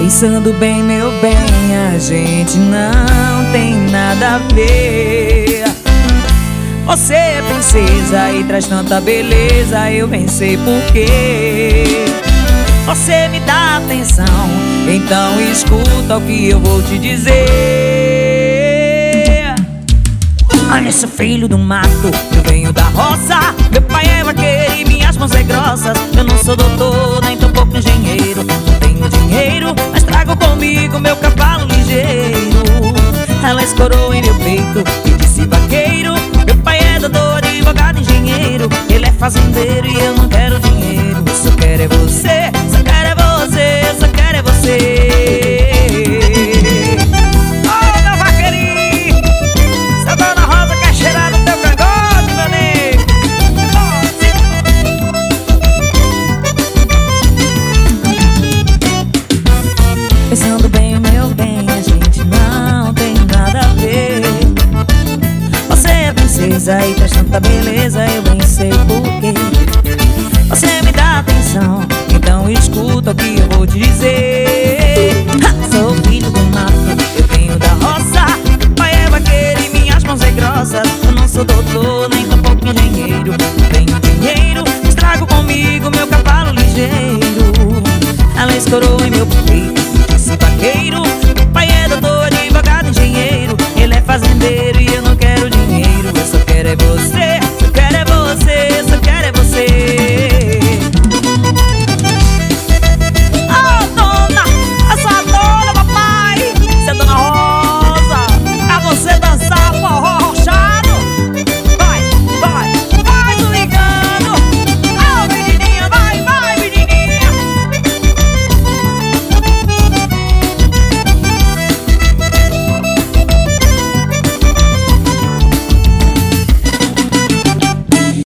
Pensando bem, meu bem, a gente não tem nada a ver. Você é princesa e traz tanta beleza, eu bem sei porquê. Você me dá atenção, então escuta o que eu vou te dizer. Olha, sou filho do mato, eu venho da roça. Meu pai é vaqueiro e minhas mãos é grossas. Eu não sou doutor, nem tão pouco engenheiro. Não tenho dinheiro, mas trago comigo meu cavalo ligeiro. Ela escorou em meu peito e disse vaqueiro. Meu pai é doutor, advogado, engenheiro. Ele é fazendeiro e eu não quero dinheiro. Eu só quero é você, só quero é você, só quero é você. Pensando bem, meu bem, a gente não tem nada a ver. Você é princesa e traz tanta beleza, eu bem sei porquê. Você me dá atenção, então escuta o que eu vou te dizer. Sou filho do mato, eu venho da roça. Pai é vaqueiro e minhas mãos é grossas. Eu não sou doutor, nem tampouco engenheiro. Não tenho dinheiro, mas trago comigo meu cavalo ligeiro. Ela escorou em meu peito, disse vaqueiro. Pai é doutor, advogado, engenheiro. Ele é fazendeiro e eu não quero dinheiro. Eu só quero é você.